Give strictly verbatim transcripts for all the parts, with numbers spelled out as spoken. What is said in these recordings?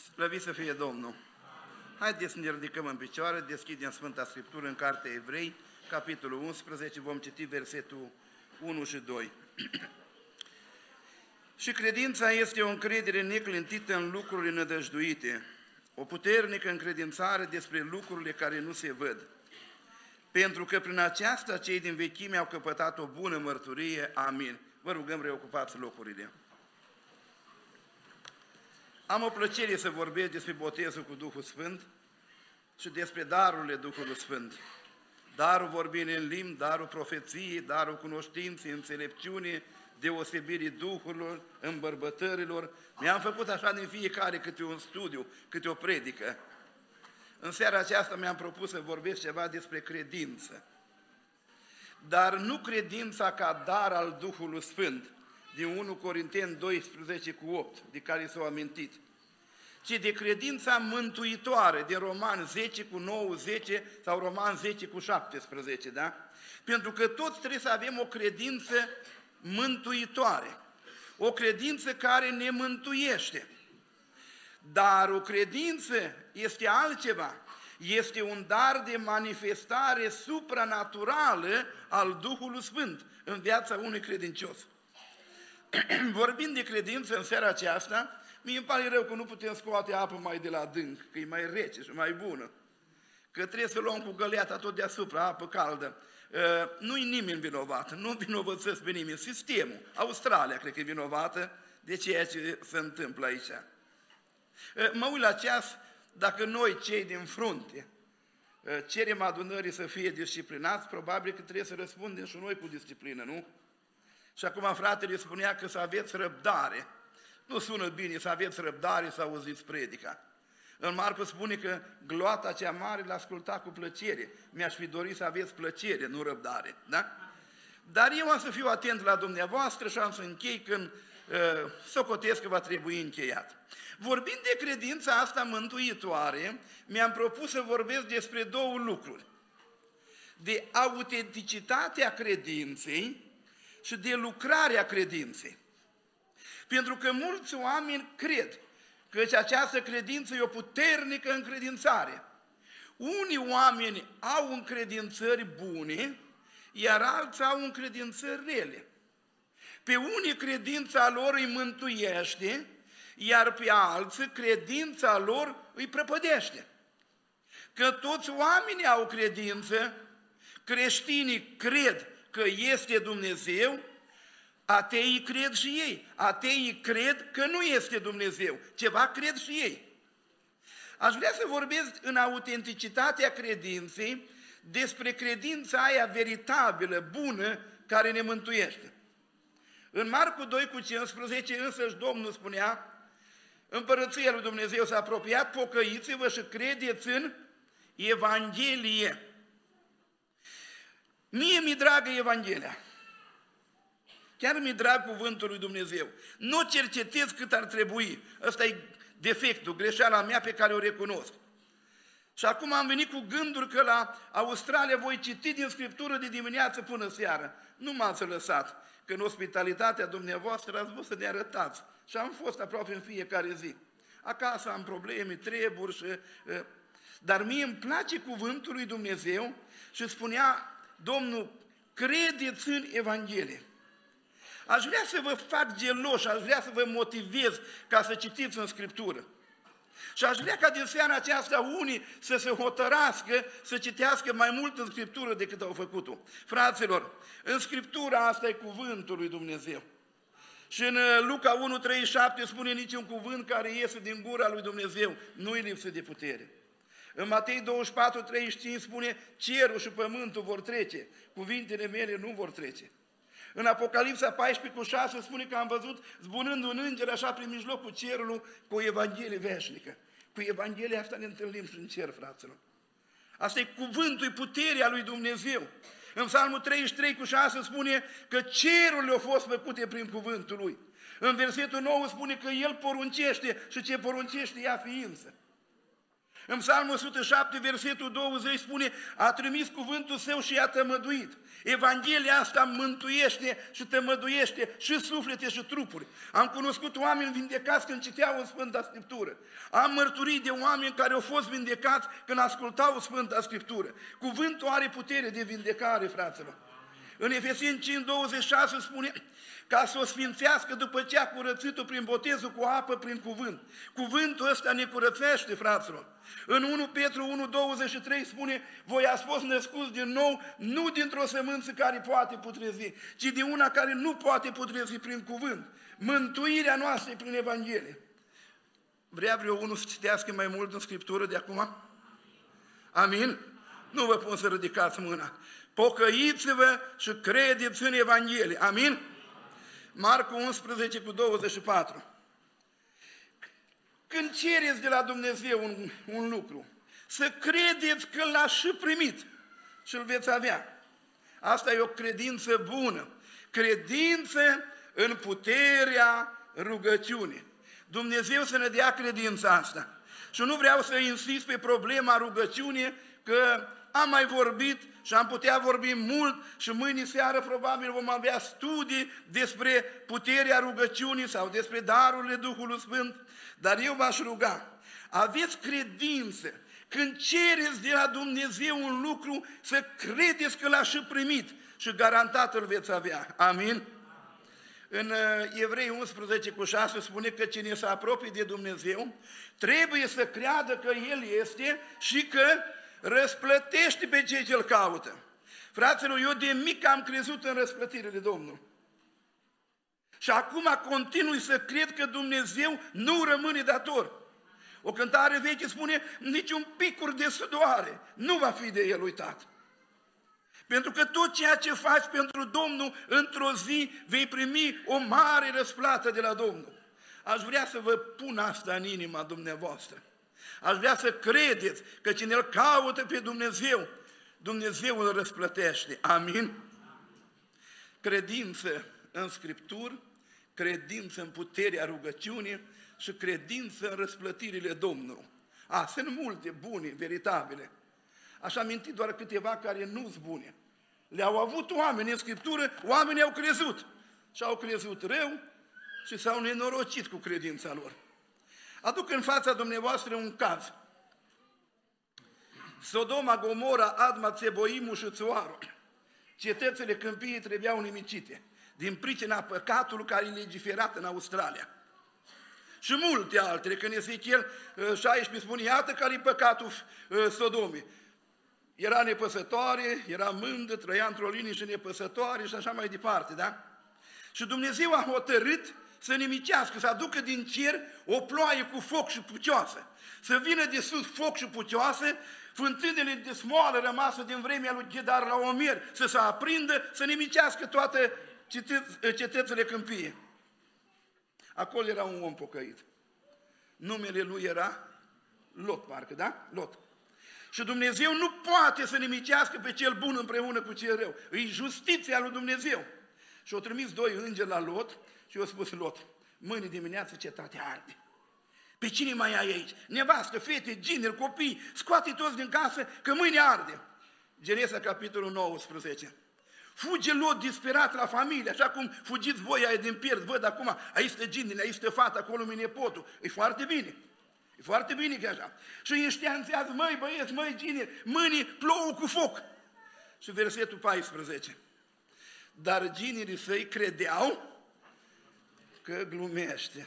Slăvit să fie Domnul! Haideți să ne ridicăm în picioare, deschidem Sfânta Scriptură în Cartea Evrei, capitolul unsprezece, vom citi versetul unu și doi. Și credința este o încredere neclintită în lucrurile nădăjduite, o puternică încredințare despre lucrurile care nu se văd. Pentru că prin aceasta cei din vechime au căpătat o bună mărturie. Amin. Vă rugăm, reocupați locurile. Am o plăcere să vorbesc despre botezul cu Duhul Sfânt și despre darurile Duhului Sfânt. Darul vorbirii în limbi, darul profeției, darul cunoștinței, înțelepciunii, deosebirii Duhurilor, îmbărbătărilor. Mi-am făcut așa din fiecare câte un studiu, câte o predică. În seara aceasta mi-am propus să vorbesc ceva despre credință. Dar nu credința ca dar al Duhului Sfânt, din unu Corinteni doisprezece cu opt, de care s-au amintit, ci de credința mântuitoare, din Roman zece cu nouă, zece sau Roman zece cu șaptesprezece, da? Pentru că toți trebuie să avem o credință mântuitoare, o credință care ne mântuiește. Dar o credință este altceva, este un dar de manifestare supranaturală al Duhului Sfânt în viața unui credincios. Vorbind de credință în seara aceasta, mie îmi pare rău că nu putem scoate apă mai de la adânc, că e mai rece și mai bună, că trebuie să luăm cu găleata tot deasupra, apă caldă. Nu-i nimeni vinovat, nu vinovățesc pe nimeni. Sistemul, Australia cred că e vinovată de ceea ce se întâmplă aici. Mă uit la ceas, dacă noi cei din frunte cerem adunării să fie disciplinați, probabil că trebuie să răspundem și noi cu disciplină, nu? Și acum fratele spunea că să aveți răbdare. Nu sună bine să aveți răbdare să auziți predica. În Marcu spune că gloata cea mare l-asculta cu plăcere. Mi-aș fi dorit să aveți plăcere, nu răbdare. Da? Dar eu am să fiu atent la dumneavoastră și am să închei când uh, socotesc că va trebui încheiat. Vorbind de credința asta mântuitoare, mi-am propus să vorbesc despre două lucruri. De autenticitatea credinței și de lucrarea credinței. Pentru că mulți oameni cred că această credință e o puternică încredințare. Unii oameni au încredințări bune, iar alții au încredințări rele. Pe unii credința lor îi mântuiește, iar pe alții credința lor îi prăpădește. Că toți oamenii au credință, creștinii cred că este Dumnezeu, ateii cred și ei, ateii cred că nu este Dumnezeu, ceva cred și ei. Aș vrea să vorbesc în autenticitatea credinței despre credința aia veritabilă, bună, care ne mântuiește. În Marcu doi cu cincisprezece însăși Domnul spunea, Împărăția lui Dumnezeu s-a apropiat, pocăiți-vă și credeți în Evanghelie. Mie mi-e dragă Evanghelia. Chiar mi-e drag cuvântul lui Dumnezeu. Nu o cercetez cât ar trebui. Ăsta e defectul, greșeala mea pe care o recunosc. Și acum am venit cu gânduri că la Australia voi citi din Scriptură de dimineață până seară. Nu m-ați lăsat, că în ospitalitatea dumneavoastră ați vrut să ne arătați. Și am fost aproape în fiecare zi. Acasă am probleme, treburi și... Dar mie îmi place cuvântul lui Dumnezeu și spunea Domnul, credeți în Evanghelie. Aș vrea să vă fac geloși, aș vrea să vă motivez ca să citiți în Scriptură. Și aș vrea ca din seara aceasta unii să se hotărască să citească mai mult în Scriptură decât au făcut-o. Fraților, în Scriptura asta e cuvântul lui Dumnezeu. Și în Luca unu treizeci și șapte spune niciun cuvânt care iese din gura lui Dumnezeu nu-i lipsă de putere. În Matei douăzeci și patru treizeci și cinci spune cerul și pământul vor trece, cuvintele mele nu vor trece. În Apocalipsa paisprezece cu șase spune că am văzut zburând un înger așa prin mijlocul cerului cu o Evanghelie veșnică. Cu Evanghelia asta ne întâlnim și în cer, fraților. Asta e cuvântul, e puterea lui Dumnezeu. În Psalmul treizeci și trei cu șase spune că cerurile au fost făcute prin cuvântul lui. În versetul nouă spune că el poruncește și ce poruncește ea ființă. În Psalmul o sută șapte, versetul douăzeci spune, a trimis cuvântul său și i-a tămăduit. Evanghelia asta mântuiește și tămăduiește și suflete și trupuri. Am cunoscut oameni vindecați când citeau în Sfânta Scriptură. Am mărturii de oameni care au fost vindecați când ascultau Sfânta Scriptură. Cuvântul are putere de vindecare, fraților. În Efeseni cinci, douăzeci și șase spune, ca să o sfințească după ce a curățit-o prin botezul cu apă, prin cuvânt. Cuvântul ăsta ne curățește, fraților. În unu Petru unu, douăzeci și trei spune, voi ați fost născuți din nou, nu dintr-o sămânță care poate putrezi, ci din una care nu poate putrezi prin cuvânt. Mântuirea noastră e prin Evanghelie. Vrea vreo unul să citească mai mult în Scriptură de acum? Amin? Nu vă pun să ridicați mâna. Pocăiți-vă și credeți în Evanghelie. Amin? Marcu unsprezece cu douăzeci și patru. Când cereți de la Dumnezeu un, un lucru, să credeți că l-ați și primit și îl veți avea. Asta e o credință bună. Credință în puterea rugăciunii. Dumnezeu să ne dea credința asta. Și nu vreau să insist pe problema rugăciunii, că am mai vorbit și am putea vorbi mult și mâine seară probabil vom avea studii despre puterea rugăciunii sau despre darurile Duhului Sfânt, dar eu v-aș ruga, aveți credință când cereți de la Dumnezeu un lucru, să credeți că l-ați și primit și garantat îl veți avea. Amin? În Evrei unsprezece cu șase spune că cine se apropie de Dumnezeu trebuie să creadă că El este și că răsplătește pe cei ce îl caută. Fraților, eu de mic am crezut în răsplătirile Domnului. Și acum continui să cred că Dumnezeu nu rămâne dator. O cântare veche spune, niciun picur de sudoare nu va fi de El uitat. Pentru că tot ceea ce faci pentru Domnul, într-o zi vei primi o mare răsplată de la Domnul. Aș vrea să vă pun asta în inima dumneavoastră. Aș vrea să credeți că cine îl caută pe Dumnezeu, Dumnezeu îl răsplătește. Amin? Credință în Scripturi, credință în puterea rugăciunii și credință în răsplătirile Domnului. A, sunt multe bune, veritabile. Aș aminti doar câteva care nu sunt bune. Le-au avut oameni în Scriptură, oamenii au crezut. Și au crezut rău și s-au nenorocit cu credința lor. Aduc în fața dumneavoastră un caz. Sodoma, Gomora, Adma, Țeboimu și Țoaru, cetățile câmpiei trebuiau nimicite din pricina păcatului care e legiferat în Australia. Și multe altele, când Ezechiel șaisprezece spune, iată care e păcatul Sodomei. Era nepăsătoare, era mândră, trăia într-o liniște nepăsătoare și așa mai departe, da? Și Dumnezeu a hotărât să nimicească, să aducă din cer o ploaie cu foc și pucioasă. Să vină de sus foc și pucioasă, fântânele de smoală rămasă din vremea lui Ghedar la Omer să se aprindă, să nimicească toate cetățile câmpiei. Acolo era un om pocăit. Numele lui era Lot, parcă, da? Lot. Și Dumnezeu nu poate să nimicească pe cel bun împreună cu cel rău. E justiția lui Dumnezeu. Și au trimis doi îngeri la Lot și i-au spus Lot, mâine dimineață cetatea arde. Pe cine mai ai aici? Nevastă, fete, gineri, copii, scoate toți din casă că mâine arde. Genesa, capitolul nouăsprezece. Fuge Lot disperat la familie, așa cum fugiți voi aia din pierd. Văd acum, aici stă ginele, aici stă fata, acolo mi nepotul. E foarte bine. E foarte bine că așa. Și îi înștianțează, măi băieți, măi gineri, mâine plouă cu foc. Și versetul paisprezece. Dar ginerii săi credeau că glumește.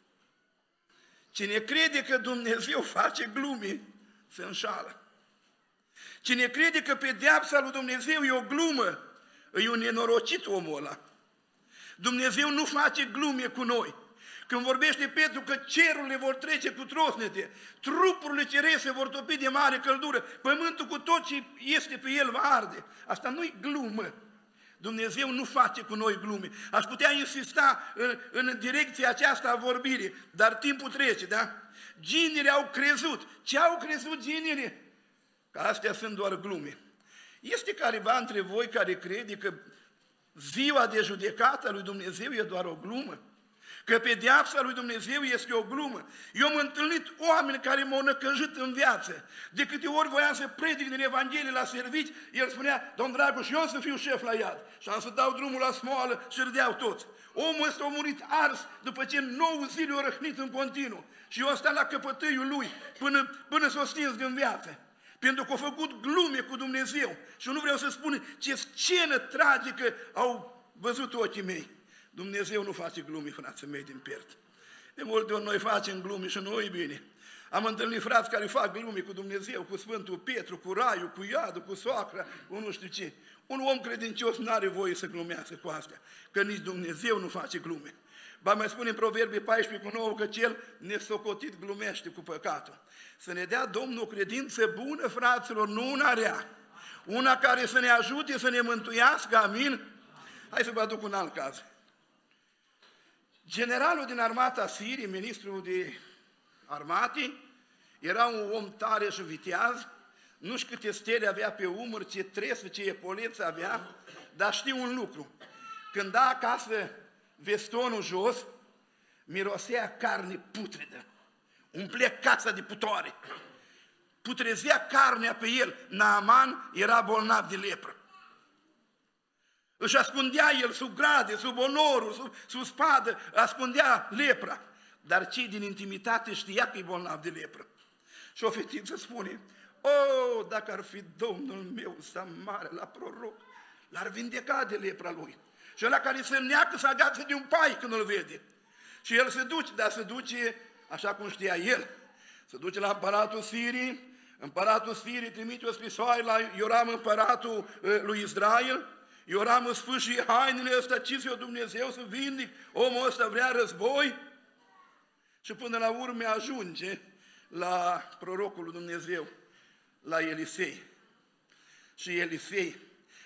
Cine crede că Dumnezeu face glume, se înșală. Cine crede că pedeapsa lui Dumnezeu e o glumă, e un nenorocit omul ăla. Dumnezeu nu face glume cu noi. Când vorbește Petru că cerurile vor trece cu trosnete, trupurile cerești se vor topi de mare căldură, pământul cu tot ce este pe el va arde. Asta nu-i glumă. Dumnezeu nu face cu noi glume. Aș putea insista în, în direcția aceasta a vorbirii, dar timpul trece, da? Ginerii au crezut. Ce au crezut ginerii? Că astea sunt doar glume. Este careva între voi care crede că ziua de judecată a lui Dumnezeu e doar o glumă? Că pedeapsa lui Dumnezeu este o glumă. Eu am întâlnit oameni care m-au năcăjit în viață. De câte ori voiam să predic din Evanghelie la servici, el spunea, domn Dragoș, eu să fiu șef la iad. Și am să dau drumul la smoală și râdeau toți. Omul ăsta a murit ars după ce nouă zile o răhnit în continuu. Și eu am stat la căpătâiul lui până, până s-o stins în viață. Pentru că au făcut glume cu Dumnezeu. Și nu vreau să spun ce scenă tragică au văzut ochii mei. Dumnezeu nu face glume, frații mei, din pierd. De multe ori noi facem glume și nu e bine. Am întâlnit frați care fac glume cu Dumnezeu, cu Sfântul Petru, cu Raiul, cu Iadul, cu soacra, cu nu știu ce. Un om credincios nu are voie să glumească cu astea, că nici Dumnezeu nu face glume. Ba mai spune în Proverbii paisprezece cu nouă că cel nesocotit glumește cu păcatul. Să ne dea Domnul o credință bună, fraților, nu una rea. Una care să ne ajute să ne mântuiască, amin? Hai să vă aduc un alt caz. Generalul din armata Siriei, ministrul de armate, era un om tare și viteaz, nu știu câte stele avea pe umăr, ce tresă, ce epolețe avea, dar știu un lucru. Când da acasă vestonul jos, mirosea carne putredă, umplea casa de putoare, putrezea carnea pe el. Naaman era bolnav de lepră. Își ascundea el sub grade, sub onorul, sub, sub spadă, ascundea lepra. Dar cei din intimitate știa că e bolnav de lepră. Și o fetiță spune, o, dacă ar fi Domnul meu să mare la proroc, l-ar vindeca de lepra lui. Și ăla care se neacă să agață de un pai când îl vede. Și el se duce, dar se duce așa cum știa el. Se duce la împăratul Siriei, împăratul Siriei trimite o scrisoare la Ioram, împăratul lui Israel. Ioram îți sfâșie hainele ăsta, ce-ți-o Dumnezeu să vindic, omul ăsta vrea război. Și până la urmă ajunge la prorocul lui Dumnezeu, la Elisei. Și Elisei,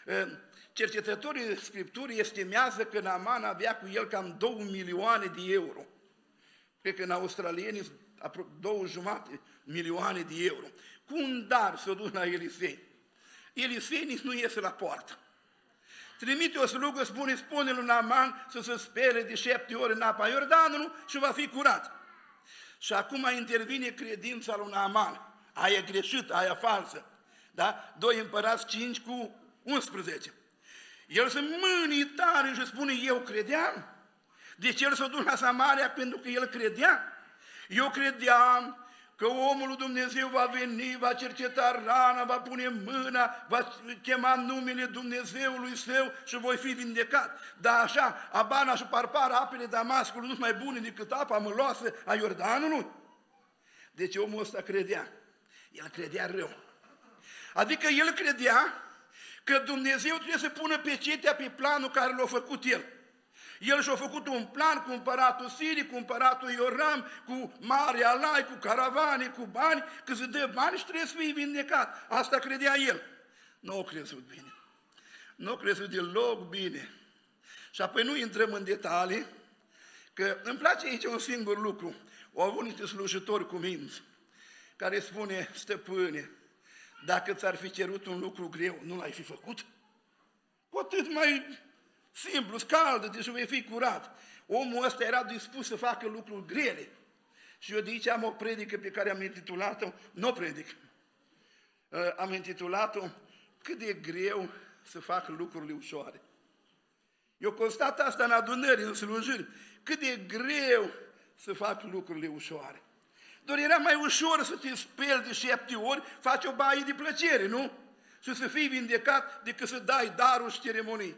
cercetătorii Scripturii estimează că Naaman avea cu el cam două milioane de euro. Cred că în australieni două jumate milioane de euro. Cu un dar s-o duc la Elisei. Elisei nici nu iese la poartă. Trimite o slugă, spune, spune lui Naaman să se spele de șapte ori în apa Iordanului și va fi curat. Și acum intervine credința lui Naaman. Aia greșită, aia falsă. Da? Doi Împărați cinci cu unsprezece. El se mânie tare și spune, eu credeam. Deci el s-a dus la Samaria pentru că el credea. Eu credeam că omul lui Dumnezeu va veni, va cerceta rana, va pune mâna, va chema numele Dumnezeului său și voi fi vindecat. Dar așa, Abana și Parpara, apele Damascului, nu sunt mai bune decât apa măloasă a Iordanului? Deci omul ăsta credea. El credea rău. Adică el credea că Dumnezeu trebuie să pună pecetea pe planul care l-a făcut el. El și-a făcut un plan cu împăratul Sirii, cu împăratul Ioram, cu mare alai, cu caravane, cu bani, că se dă bani și trebuie să fie vindecat. Asta credea el. Nu a crezut bine. Nu a crezut deloc bine. Și apoi nu intrăm în detalii, că îmi place aici un singur lucru. Au avut niște slujitori cu minți, care spune, stăpâne, dacă ți-ar fi cerut un lucru greu, nu l-ai fi făcut? Cu atât mai simplu, scaldă-te și vei fi curat. Omul ăsta era dispus să facă lucruri grele. Și eu de aici am o predică pe care am intitulat-o, nu o predic, am intitulat-o, cât de greu să fac lucrurile ușoare. Eu constat asta în adunări, în slujiri, cât de greu să fac lucrurile ușoare. Doar era mai ușor să te speli de șapte ori, faci o baie de plăcere, nu? Și să fii vindecat decât să dai darul și ceremonii.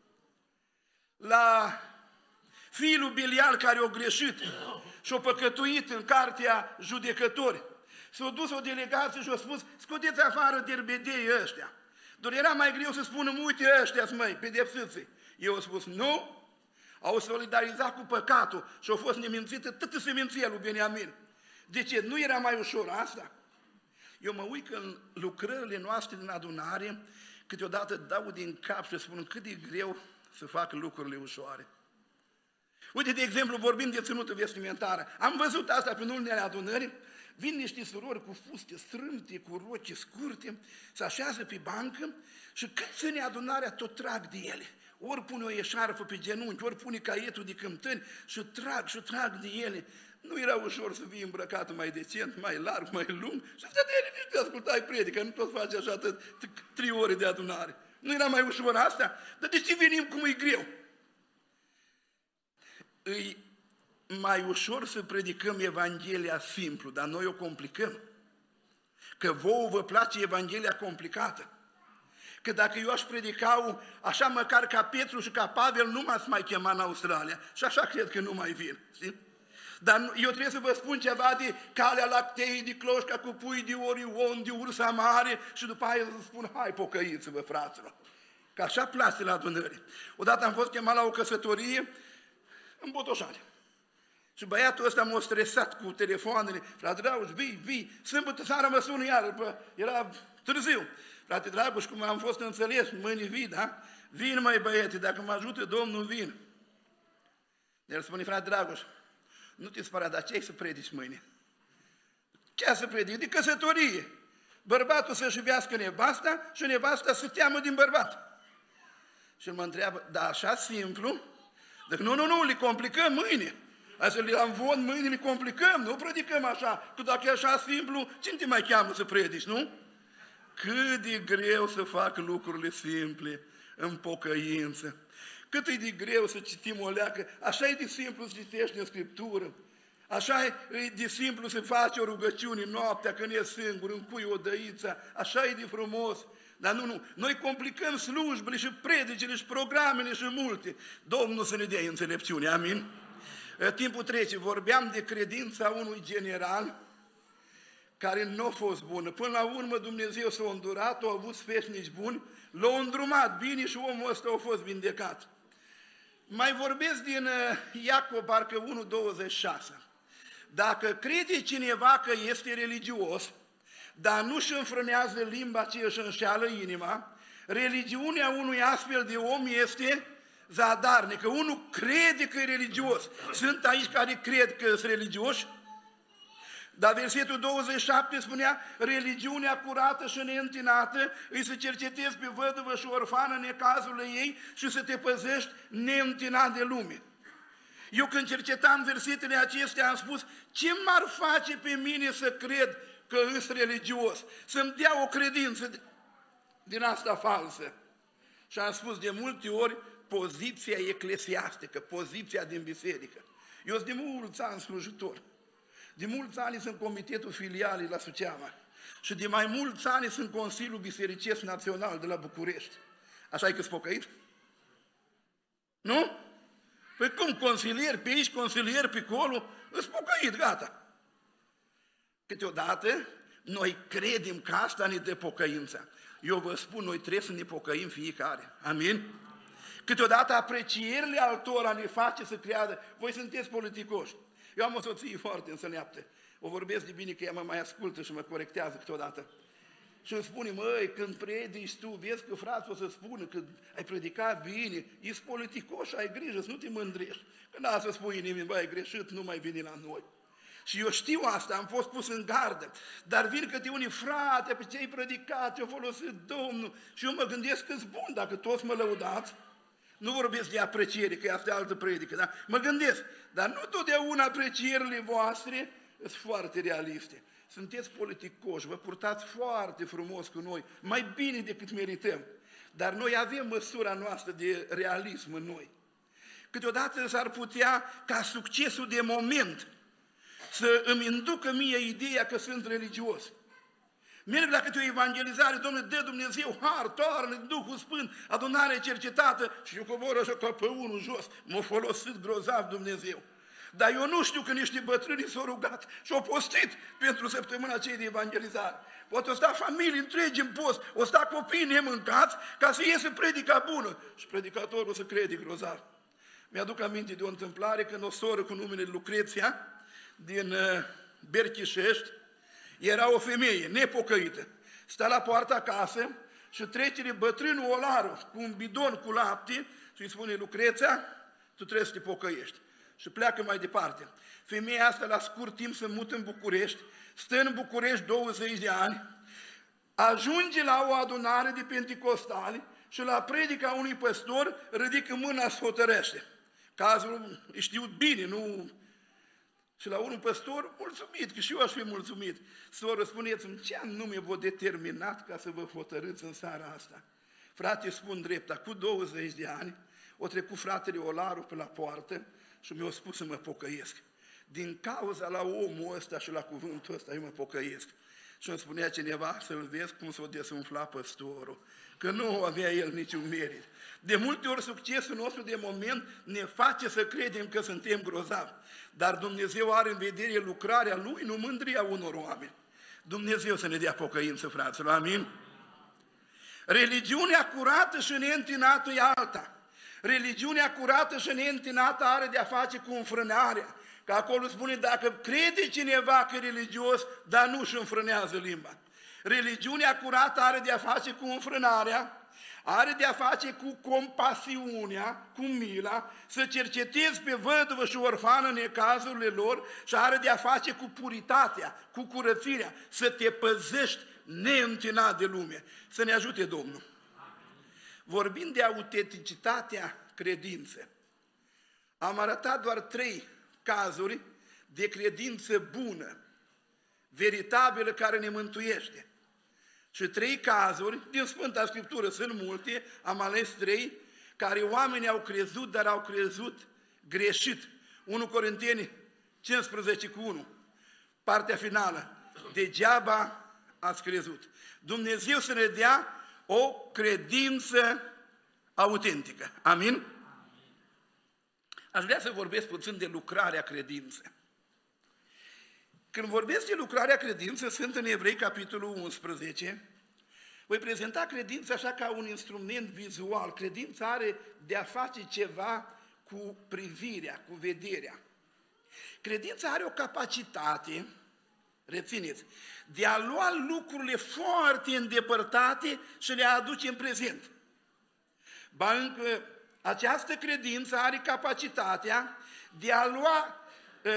La fiul Bilial care a greșit și a păcătuit în cartea Judecători, s-a dus o delegație și a spus, scoteți afară derbedei ăștia. Doar era mai greu să spună, uite ăștia-s măi, pedepsiți-i. Eu am spus, nu, au solidarizat cu păcatul și au fost nemințită toată seminția lui Beniamin. De ce? Nu era mai ușor asta? Eu mă uit că în lucrările noastre din adunare, câteodată dau din cap și spun cât de greu să fac lucrurile ușoare. Uite, de exemplu, vorbim de ținută vestimentară. Am văzut asta pe unele adunări, vin niște surori cu fuste strâmte, cu rochi scurte, se așează pe bancă și cât ține adunarea, tot trag de ele. ori pune o eșarfă pe genunchi, ori pune caietul de cântări și trag și trag de ele. Nu era ușor să fii îmbrăcat mai decent, mai larg, mai lung și să te liniști, te ascultai predică, nu tot faci așa atât, trei ore de adunare. Nu era mai ușor asta? Dar de ce venim cum e greu? E mai ușor să predicăm Evanghelia simplu, dar noi o complicăm. Că vouă vă place Evanghelia complicată. Că dacă eu aș predica așa măcar ca Petru și ca Pavel, nu m-ați mai chema în Australia. Și așa cred că nu mai vin. Știi? Dar eu trebuie să vă spun ceva de calea lactei, de cloșca cu pui, de Orion, de ursa mare și după aia să spun, hai pocăiți-vă, fraților. Că așa place la adunări. Odată am fost chemat la o căsătorie în Botoșani. Și băiatul ăsta m-a stresat cu telefoanele. Frate Dragoș, vii, vii, sâmbătă seara mă sună iară, era târziu. Frate Dragoș, cum am fost înțeles, mâine vii, da? Vin, măi băiete, dacă mă ajută Domnul, vin. El spune, frate Dragoș, nu te spăra, dar ce ai să predici mâine? Ce ai să predici? De căsătorie. Bărbatul să-și iubească nevasta și nevasta să teamă din bărbat. Și el mă întreabă, da, așa simplu? Deci nu, nu, nu, le complicăm mâine. Hai să le învon mâine, le complicăm, nu predicăm așa. Că dacă e așa simplu, cine te mai cheamă să predici, nu? Cât de greu să fac lucrurile simple în pocăință. Cât e de greu să citim o leacă, așa e de simplu să citești în Scriptură. Așa e de simplu să faci o rugăciune noaptea când e singur, încui o dăiță, așa e de frumos. Dar nu, nu, noi complicăm slujbele și predicile și programele și multe. Domnul să ne dea înțelepciune, amin? Timpul trece, vorbeam de credința unui general care nu a fost bună. Până la urmă Dumnezeu s-a îndurat, a avut sfetnici buni, l-a îndrumat bine și omul ăsta a fost vindecat. Mai vorbesc din Iacov, parcă unu douăzeci și șase. Dacă crede cineva că este religios, dar nu-și înfrânează limba, ci își înșeală inima, religiunea unui astfel de om este zadarnică. Unul crede că e religios. Sunt aici care cred că sunt religioși? Dar versetul douăzeci și șapte spunea, religiunea curată și neîntinată îi să cercetezi pe văduvă și orfană necazurile ei și să te păzești neîntinat de lume. Eu când cercetam versetele acestea am spus, ce m-ar face pe mine să cred că îs religios? Să-mi dea o credință din asta falsă. Și am spus de multe ori, poziția eclesiastică, poziția din biserică. Eu sunt de mulți ani slujitor. De mulți ani sunt comitetul filialei la Suceava. Și de mai mulți ani sunt Consiliul Bisericesc Național de la București. Așa e că-s pocăit? Nu? Păi cum, consilier pe aici, consilier pe acolo, îs pocăit, gata. Câteodată, noi credem că asta ne dă pocăința. Eu vă spun, noi trebuie să ne pocăim fiecare. Amin? Câteodată aprecierile altora ne face să creadă, voi sunteți politicoși. Eu am o soție foarte înțeleaptă. O vorbesc de bine că ea mă mai ascultă și mă corectează câteodată. Și îmi spune, măi, când predici tu, vezi că frații o să spună că ai predicat bine, ești politicoș, ai grijă să nu te mândrești. Că n-a să spui nimeni, băi, ai greșit, nu mai vine la noi. Și eu știu asta, am fost pus în gardă, dar vin câte unii, frate, pe ce ai predicat, ce-a folosit Domnul. Și eu mă gândesc că-s bun, dacă toți mă lăudați. Nu vorbesc de apreciere, că asta e altă predică, da? Mă gândesc, dar nu totdeauna aprecierile voastre sunt foarte realiste. Sunteți politicoși, vă purtați foarte frumos cu noi, mai bine decât merităm. Dar noi avem măsura noastră de realism în noi. Câteodată s-ar putea ca succesul de moment să îmi inducă mie ideea că sunt religios. Merg la câte o evangelizare, Domnule, dă Dumnezeu har, toarnă, Duhul Sfânt, adunare cercetată și eu cobor așa ca pe unul jos, m-a folosit grozav Dumnezeu. Dar eu nu știu că niște bătrâni s-au rugat și au postit pentru săptămâna aceea de evangelizare. Poate o sta familii întregi în post, o sta copii nemâncați ca să iese predica bună și predicatorul să crede grozav. Mi-aduc aminte de o întâmplare când o soră cu numele Lucreția din uh, Berchișești, era o femeie nepocăită, sta la poarta acasă și trece bătrânul olarul cu un bidon cu lapte și îi spune, Lucreția, tu trebuie să te pocăiești. Și pleacă mai departe. Femeia asta la scurt timp se mută în București, stă în București douăzeci de ani, ajunge la o adunare de penticostali și la predica unui păstor ridică mâna și hotărăște. Cazul e știut bine, nu... Și la unul păstor, mulțumit, că și eu aș fi mulțumit. Soră, spuneți-mi, ce anume v-a determinat ca să vă hotărâți în seara asta? Frate, spun drept, cu douăzeci de ani, o trecut fratele Olaru pe la poartă și mi-a spus să mă pocăiesc. Din cauza la omul ăsta și la cuvântul ăsta, eu mă pocăiesc. Și îmi spunea cineva să-l vezi cum s-o desumfla păstorul, că nu avea el niciun merit. De multe ori succesul nostru de moment ne face să credem că suntem grozavi, dar Dumnezeu are în vedere lucrarea Lui, nu mândria unor oameni. Dumnezeu să ne dea pocăință, fraților, amin? Religiunea curată și neîntinată e alta. Religiunea curată și neîntinată are de-a face cu înfrânarea. Că acolo spune, dacă crede cineva că e religios, dar nu își înfrânează limba. Religiunea curată are de-a face cu înfrânarea, are de-a face cu compasiunea, cu mila, să cercetezi pe văduvă și orfană necazurile lor și are de-a face cu puritatea, cu curățirea, să te păzești neîntinat de lume. Să ne ajute Domnul. Vorbind de autenticitatea credinței, am arătat doar trei cazuri de credință bună, veritabilă, care ne mântuiește. Și trei cazuri, din Sfânta Scriptură sunt multe, am ales trei, care oamenii au crezut, dar au crezut greșit. unu Corinteni cincisprezece cu unu, partea finală, degeaba ați crezut. Dumnezeu să ne dea o credință autentică. Amin? Aș vrea să vorbesc puțin de lucrarea credinței. Când vorbesc de lucrarea credinței, sunt în Evrei, capitolul unsprezece, voi prezenta credința așa ca un instrument vizual. Credința are de a face ceva cu privirea, cu vederea. Credința are o capacitate, rețineți, de a lua lucrurile foarte îndepărtate și le aduce în prezent. Ba încă, această credință are capacitatea de a lua uh,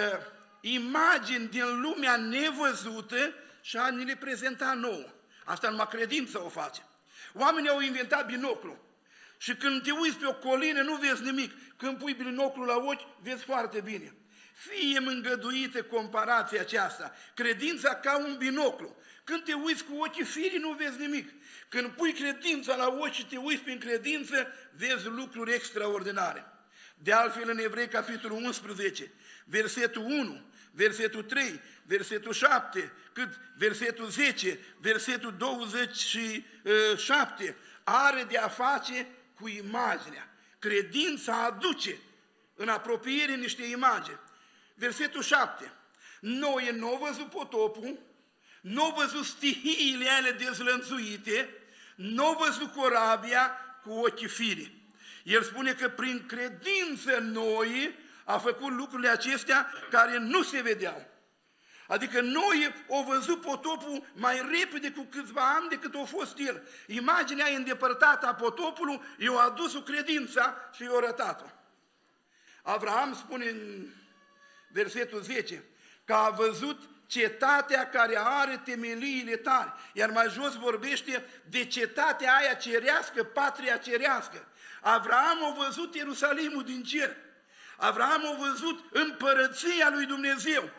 imagini din lumea nevăzută și a ne le prezenta nouă. Asta numai credința o face. Oamenii au inventat binoclu și când te uiți pe o colină nu vezi nimic. Când pui binoclul la ochi, vezi foarte bine. Fie îngăduită comparația aceasta. Credința ca un binoclu. Când te uiți cu ochii firii, nu vezi nimic. Când pui credința la ochi și te uiți prin credință, vezi lucruri extraordinare. De altfel, în Evrei, capitolul unsprezece, versetul unu, versetul trei, versetul șapte, cât versetul zece, versetul douăzeci și șapte, are de a face cu imaginea. Credința aduce în apropiere niște imagini. Versetul șapte, Noe n-au văzut potopul, n-au văzut stihiile ale dezlănțuite, n-au văzut corabia cu ochii firii. El spune că prin credință Noe a făcut lucrurile acestea care nu se vedeau. Adică Noe au văzut potopul mai repede cu câțiva ani decât a fost el. Imaginea îndepărtată a potopului i-a adus-o credința și i-a arătat-o. Avraam spune în versetul zece că a văzut cetatea care are temeliile tari, iar mai jos vorbește de cetatea aia cerească, patria cerească. Avraam a văzut Ierusalimul din cer. Avraam a văzut împărăția lui Dumnezeu.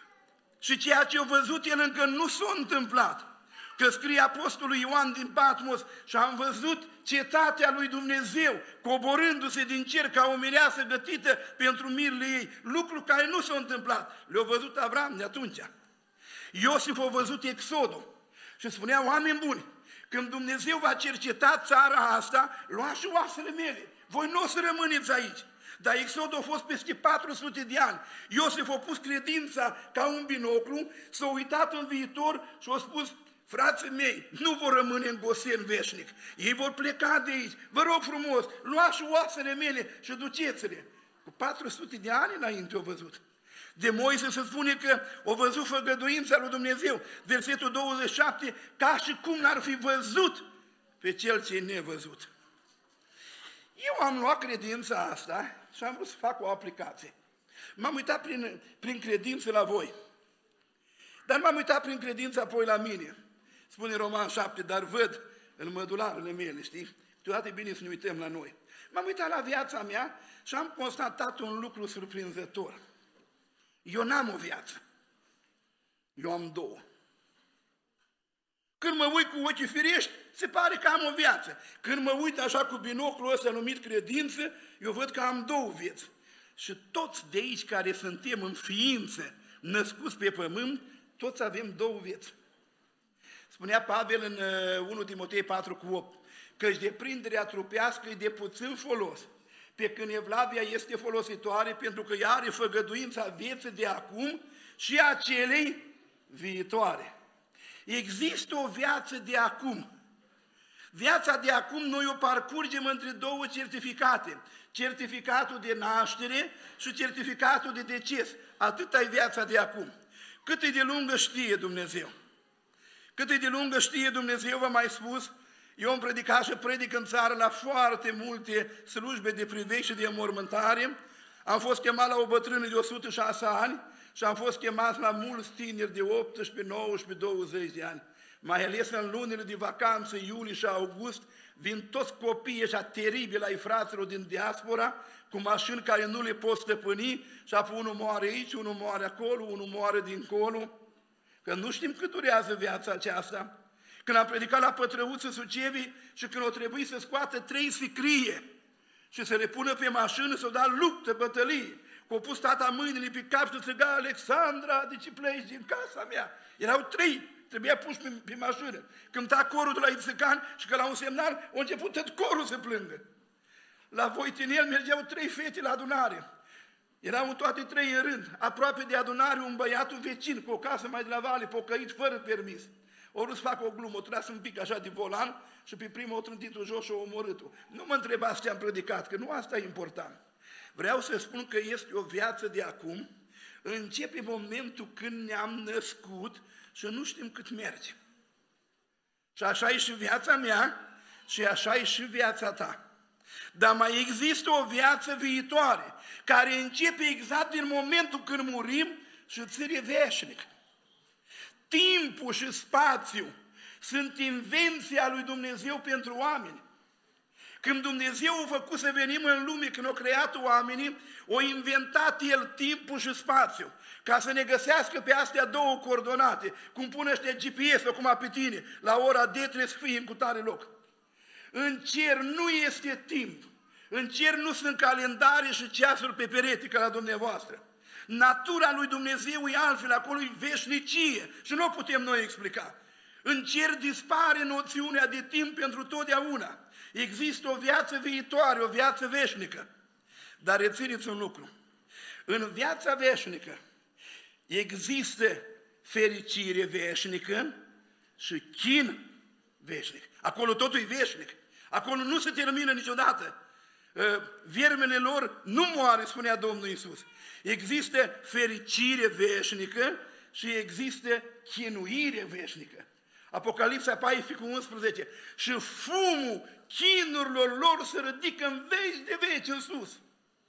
Și ceea ce a văzut el încă nu s-a întâmplat. Că scrie apostolul Ioan din Patmos și am văzut cetatea lui Dumnezeu coborându-se din cer ca o mireasă gătită pentru mirile ei. Lucru care nu s-a întâmplat. Le-a văzut Avram de atunci. Iosif a văzut Exodul și spunea, oameni buni, când Dumnezeu va cerceta țara asta, luați și oasele mele. Voi nu o să rămâneți aici. Dar Exodul a fost peste patru sute de ani. Iosif a pus credința ca un binoclu, s-a uitat în viitor și a spus, frații mei, nu vor rămâne în Gosen veșnic. Ei vor pleca de aici. Vă rog frumos, luați oasele mele și duceți-le. Cu patru sute de ani înainte au văzut. De Moise se spune că au văzut făgăduința lui Dumnezeu. Versetul douăzeci și șapte, ca și cum n-ar fi văzut pe cel ce e nevăzut. Eu am luat credința asta și am vrut să fac o aplicație. M-am uitat prin, prin credință la voi. Dar m-am uitat prin credință apoi la mine. Spune Roman șapte, dar văd în mădularele mele, știi? Câteodată e bine să ne uităm la noi. M-am uitat la viața mea și am constatat un lucru surprinzător. Eu n-am o viață. Eu am două. Când mă uit cu ochii firești, se pare că am o viață. Când mă uit așa cu binoclul ăsta numit credință, eu văd că am două vieți. Și toți de aici care suntem în ființă, născuți pe pământ, toți avem două vieți. Spunea Pavel în unu Timotei patru cu opt, căci deprinderea trupească e de puțin folos, pe când evlavia este folositoare pentru că ea are făgăduința vieții de acum și a celei viitoare. Există o viață de acum. Viața de acum noi o parcurgem între două certificate. Certificatul de naștere și certificatul de deces. Atâta e viața de acum. Cât e de lungă știe Dumnezeu. Cât e de lungă știe Dumnezeu, v-am mai spus, eu am predicat și predic în țară la foarte multe slujbe de priveghi și de înmormântare. Am fost chemat la o bătrână de o sută șase ani și am fost chemat la mulți tineri de optsprezece, nouăsprezece, douăzeci de ani. Mai ales în lunile de vacanță, iulie și august, vin toți copiii ăștia teribili ai fraților din diaspora, cu mașini care nu le pot stăpâni și apoi unul moare aici, unul moare acolo, unul moare dincolo. Că nu știm cât durează viața aceasta. Când am predicat la Pătrăuță Sucevi și când o trebuie să scoată trei sicrie și să le pună pe mașină, să o dea luptă, bătălie, că au pus tata mâinile pe cap și striga, Alexandra, de ce pleci din casa mea? Erau trei, trebuia pus pe, pe mașină. Cânta corul de la Ițăcan și că la un semnal a început tot corul să plângă. La Voitinel mergeau trei fete la adunare. Erau toate trei în rând. Aproape de adunare un băiat, un vecin, cu o casă mai de la vale, pocăit, fără permis. O vrut să facă o glumă, o tras un pic așa de volan și pe prima o trântit-o jos și o omorât-o. Nu mă întrebați ce am predicat, că nu asta e important. Vreau să spun că este o viață de acum, începe momentul când ne-am născut și nu știm cât merge. Și așa e și viața mea și așa e și viața ta. Dar mai există o viață viitoare, care începe exact din momentul când murim și ține veșnic. Timpul și spațiul sunt invenția lui Dumnezeu pentru oameni. Când Dumnezeu a făcut să venim în lume, când a creat oamenii, a inventat El timpul și spațiul, ca să ne găsească pe astea două coordonate, cum pune ăștia G P S-ul, cum pe tine, la ora D trebuie să fii în cutare loc. În cer nu este timp, în cer nu sunt calendare și ceasuri pe perete ca la dumneavoastră. Natura lui Dumnezeu e altfel, acolo e veșnicie și nu o putem noi explica. În cer dispare noțiunea de timp pentru totdeauna. Există o viață viitoare, o viață veșnică. Dar rețineți un lucru. În viața veșnică există fericire veșnică și chin veșnic. Acolo totul e veșnic. Acolo nu se termină niciodată. Viermele lor nu moare, spunea Domnul Iisus. Există fericire veșnică și există chinuire veșnică. Apocalipsa paisprezece cu unsprezece. Și fumul chinurilor lor se ridică în veci de veci în sus.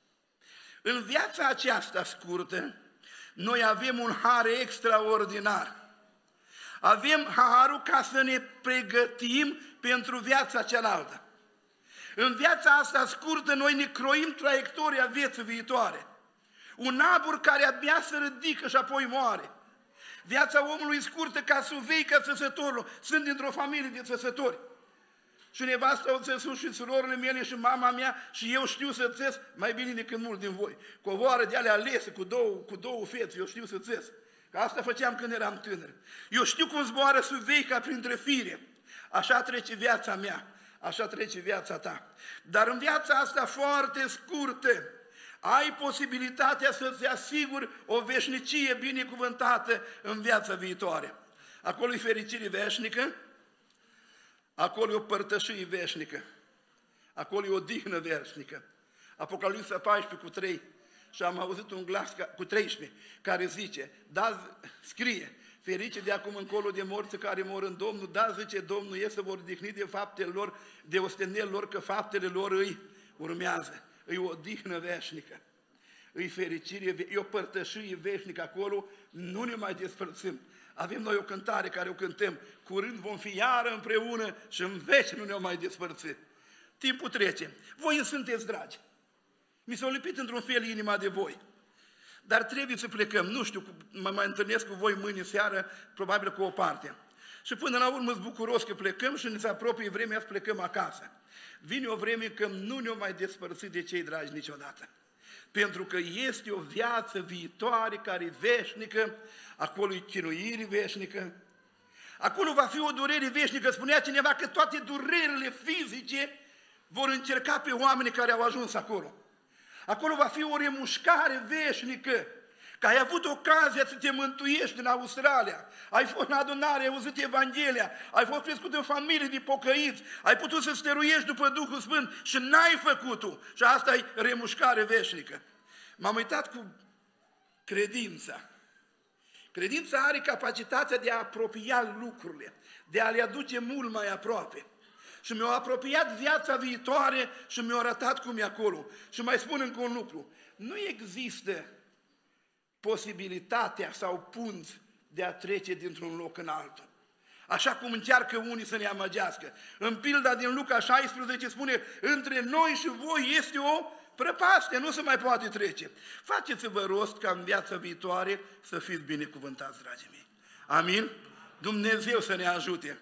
În viața aceasta scurtă, noi avem un har extraordinar. Avem harul ca să ne pregătim pentru viața cealaltă. În viața asta scurtă, noi ne croim traiectoria vieții viitoare. Un abur care abia se ridică și apoi moare. Viața omului scurtă ca suveica țăsătorilor. Sunt dintr-o familie de țăsători. Și nevasta o țăsus și surorile mele și mama mea și eu știu să țes mai bine decât mulți din voi. Covoară de alea alese cu două, cu două fețe, eu știu să țes. Că asta făceam când eram tânăr. Eu știu cum zboară suveica printre fire. Așa trece viața mea. Așa trece viața ta. Dar în viața asta foarte scurtă, ai posibilitatea să-ți asiguri o veșnicie binecuvântată în viața viitoare. Acolo e fericire veșnică, acolo e o părtășie veșnică, acolo e o dihnă veșnică. Apocalipsa paisprezece cu trei, și am auzit un glas cu treisprezece care zice, da, scrie, ferice de acum încolo de morți care mor în Domnul, da, zice Domnul, e să vor odihni de faptele lor, de ostenel lor, că faptele lor îi urmează. E o dihnă veșnică, e fericire, e o părtășie veșnică acolo, nu ne mai despărțim. Avem noi o cântare care o cântăm, curând vom fi iară împreună și în veci nu ne mai despărți. timpul trece. Voi îmi sunteți dragi. Mi s-a lipit într-un fel inima de voi. Dar trebuie să plecăm. Nu știu, mă mai întâlnesc cu voi mâine seară, probabil cu o parte. Și până la urmă sunt bucuros că plecăm și ne se apropie vremea să plecăm acasă. Vine o vreme când nu ne-o mai despărțit de cei dragi niciodată. Pentru că este o viață viitoare care e veșnică, acolo e chinuire veșnică, acolo va fi o durere veșnică. Spunea cineva că toate durerile fizice vor încerca pe oamenii care au ajuns acolo. Acolo va fi o remușcare veșnică, că ai avut ocazia să te mântuiești în Australia, ai fost în adunare, ai auzit Evanghelia, ai fost crescut în familie de pocăiți, ai putut să stăruiești după Duhul Sfânt și n-ai făcut-o. Și asta e remușcare veșnică. M-am uitat cu credința. Credința are capacitatea de a apropia lucrurile, de a le aduce mult mai aproape. Și mi-a apropiat viața viitoare și mi-a arătat cum e acolo. Și mai spun încă un lucru. Nu există posibilitatea sau punți de a trece dintr-un loc în altul. Așa cum încearcă unii să ne amăgească. În pilda din Luca șaisprezece spune, între noi și voi este o prăpastie, nu se mai poate trece. Faceți-vă rost ca în viața viitoare să fiți binecuvântați, dragii mei. Amin? Dumnezeu să ne ajute.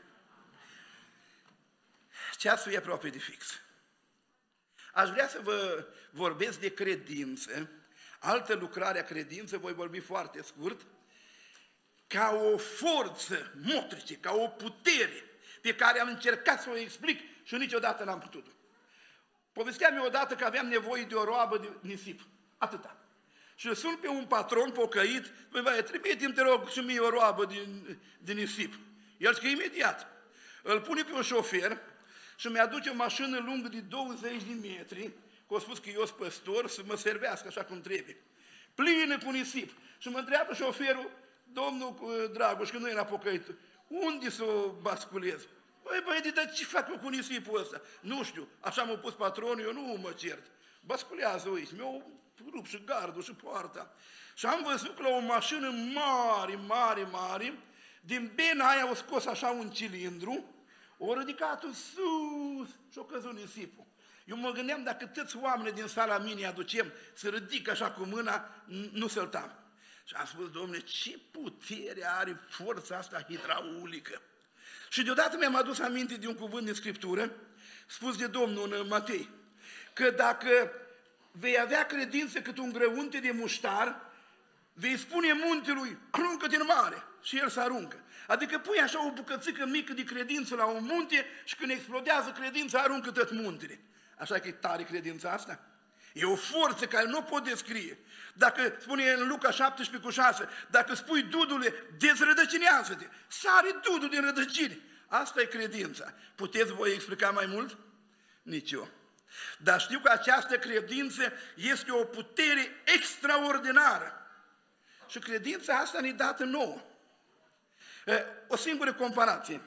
Ceasul e aproape de fix. Aș vrea să vă vorbesc de credință, altă lucrare a credinței, voi vorbi foarte scurt, ca o forță motrice, ca o putere pe care am încercat să o explic și niciodată n-am putut. Povesteam eu odată că aveam nevoie de o roabă de nisip, atâta. Și sun pe un patron pocăit, măi, vai, trimite-mi, te rog, și mie o roabă de, de nisip. El scrie imediat. Îl pune pe un șofer și mi-aduce o mașină lungă de douăzeci de metri, că a spus că eu sunt păstor, să mă servească așa cum trebuie. Plină cu nisip. Și mă întreabă șoferul, domnul Dragoș, că nu era pocăit, unde să o basculez? Băi, băi, dar ce fac eu cu nisipul ăsta? Nu știu, așa m-a pus patronul, eu nu mă cert. Basculează, uite, mi-au rupt și gardul și poarta. Și am văzut că la o mașină mare, mare, mare, din bena aia au scos așa un cilindru, o ridicat-o sus și-o căzut nisipul. Eu mă gândeam dacă toți oamenii din sala mine aducem să ridic așa cu mâna, nu săltam. Și am spus, Dom'le, ce putere are forța asta hidraulică? Și deodată mi-am adus aminte de un cuvânt din Scriptură, spus de Domnul în Matei, că dacă vei avea credință cât un grăunte de muștar, vei spune muntelui, aruncă-te în mare, și el se aruncă. Adică pui așa o bucățică mică de credință la un munte și când explodează credința, aruncă tot muntele. Așa că e tare credința asta. E o forță care nu o pot descrie. Dacă spune în Luca șaptesprezece cu șase, dacă spui dudule, dezrădăcinează-te, sare dudul din rădăcini. Asta e credința. Puteți voi explica mai mult? Nici eu. Dar știu că această credință este o putere extraordinară. Și credința asta ne-i dată nouă. O singură comparație.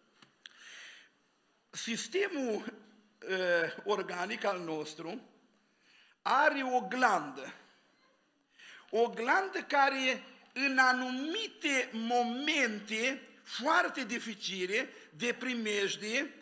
Sistemul organic al nostru are o glandă. O glandă care în anumite momente foarte dificile, de primejdie,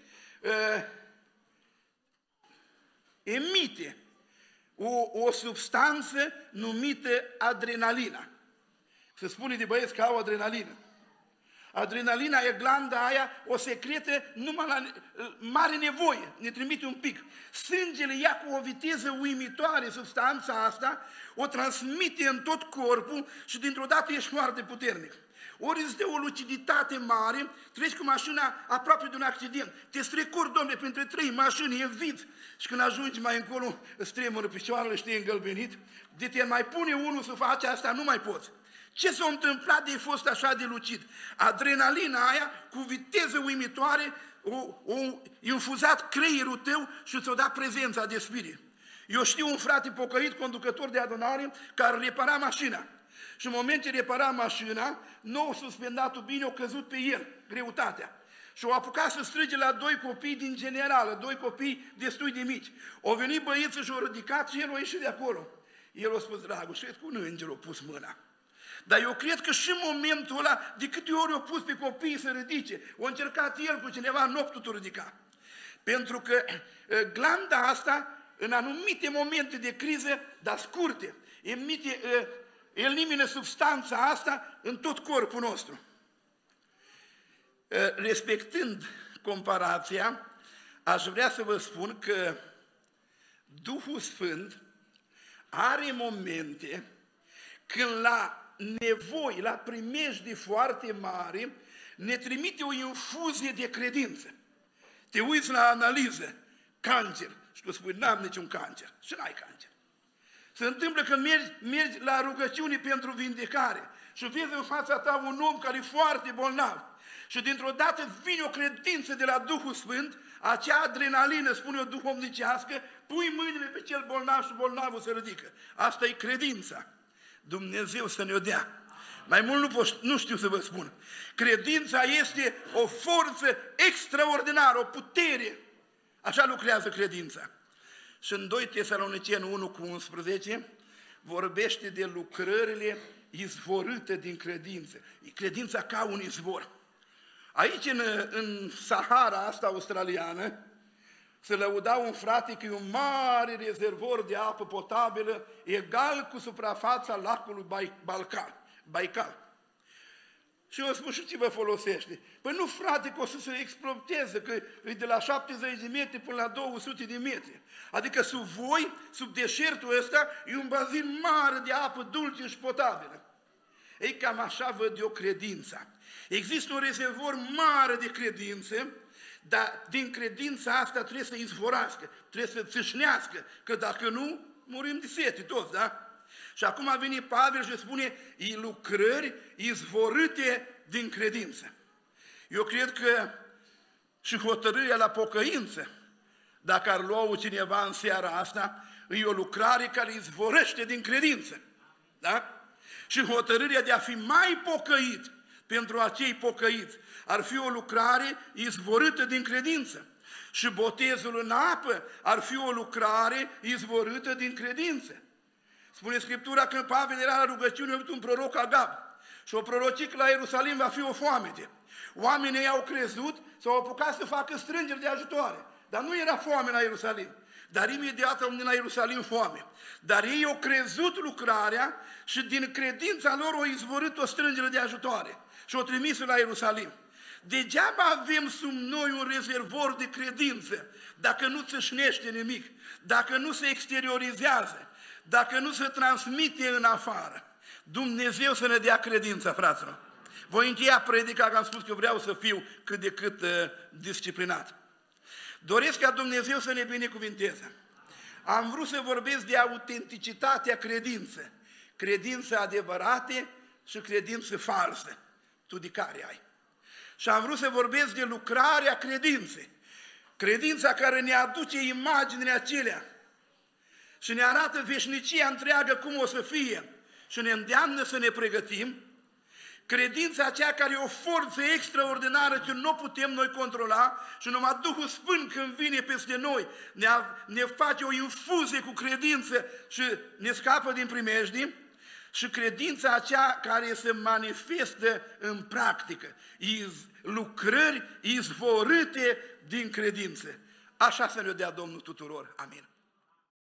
emite o, o substanță numită adrenalina. Se spune de băieți că au adrenalină. Adrenalina e glanda aia, o secretă numai la mare nevoie, ne trimite un pic. Sângele ia cu o viteză uimitoare substanța asta, o transmite în tot corpul și dintr-o dată ești foarte puternic. Ori îți dă o luciditate mare, treci cu mașina aproape de un accident, te strecori, domne, printre trei mașini, eviți, și când ajungi mai încolo, îți tremură picioarele, știi, îngălbenit, de te mai pune unul să faci asta, nu mai poți. Ce s-a întâmplat de fost așa de lucid? Adrenalina aia, cu viteză uimitoare, o, o infuzat creierul tău și ți-o dat prezența de spirit. Eu știu un frate pocăit, conducător de adunare, care repara mașina. Și în moment ce repara mașina, nou suspendatul bine a căzut pe el, greutatea. Și au apucat să strige la doi copii din generală, doi copii destul de mici. Au venit băieții și au ridicat și el a ieșit de acolo. El a spus, Dragoș, cred că un înger a pus mâna. Dar eu cred că și în momentul ăla, de câte ori au pus pe copii să ridice, au încercat el cu cineva, nu a putut ridica. Pentru că glanda asta, în anumite momente de criză, dar scurte, emite, elimină substanța asta în tot corpul nostru. Respectând comparația, aș vrea să vă spun că Duhul Sfânt are momente când la nevoi, la primejdii foarte mari, ne trimite o infuzie de credință. Te uiți la analiză, cancer, și tu spui, n-am niciun cancer, și n-ai cancer. Se întâmplă că mergi, mergi la rugăciune pentru vindecare și vezi în fața ta un om care e foarte bolnav și dintr-o dată vine o credință de la Duhul Sfânt, acea adrenalină, spune o duhovnicească, pui mâinile pe cel bolnav și bolnavul se ridică. Asta e credința. Dumnezeu să ne-o dea. Mai mult nu, pot, nu știu să vă spun. Credința este o forță extraordinară, o putere. Așa lucrează credința. Și în doi Tesaloniceni unu cu unsprezece vorbește de lucrările izvorâte din credință. Credința ca un izvor. Aici, în, în Sahara asta australiană, se lăuda un frate că e un mare rezervor de apă potabilă, egal cu suprafața lacului Baikal. Baikal. Și eu spun, și ce vă folosește? Păi nu, frate, că o să se explodeze, că e de la șaptezeci de metri până la două sute de metri. Adică sub voi, sub deșertul ăsta, e un bazin mare de apă dulce și potabilă. Ei, cam așa văd eu credința. Există un rezervor mare de credință, dar din credința asta trebuie să izvorască, trebuie să țâșnească, că dacă nu, murim de sete toți, da? Și acum a venit Pavel și spune, e lucrări izvorâte din credință. Eu cred că și hotărârea la pocăință, dacă ar lua cineva în seara asta, e o lucrare care izvorăște din credință. Da? Și hotărârea de a fi mai pocăit pentru acei pocăiți ar fi o lucrare izvorâtă din credință. Și botezul în apă ar fi o lucrare izvorâtă din credință. Spune Scriptura că Pavel era la rugăciune, a avut un proroc Agab și o prorocit că la Ierusalim va fi o foamete. Oamenii au crezut, s-au apucat să facă strângeri de ajutoare, dar nu era foame la Ierusalim. Dar imediat au venit la Ierusalim foame. Dar ei au crezut lucrarea și din credința lor au izvorât o strângere de ajutoare și au trimis-o la Ierusalim. Degeaba avem sub noi un rezervor de credință dacă nu țâșnește nimic, dacă nu se exteriorizează, dacă nu se transmite în afară. Dumnezeu să ne dea credință, fraților. Voi încheia predica, că am spus că vreau să fiu cât de cât uh, disciplinat. Doresc ca Dumnezeu să ne binecuvinteze. Am vrut să vorbesc de autenticitatea credinței. Credință adevărate și credință falsă. Tu de care ai? Și am vrut să vorbesc de lucrarea credinței. Credința care ne aduce imaginile acelea și ne arată veșnicia întreagă cum o să fie și ne îndeamnă să ne pregătim. Credința aceea care e o forță extraordinară ce nu putem noi controla și numai Duhul Sfânt când vine peste noi ne, ne face o infuzie cu credință și ne scapă din primejdii. Și credința aceea care se manifestă în practică, iz, lucrări izvorâte din credință. Așa să ne dea Domnul tuturor. Amin.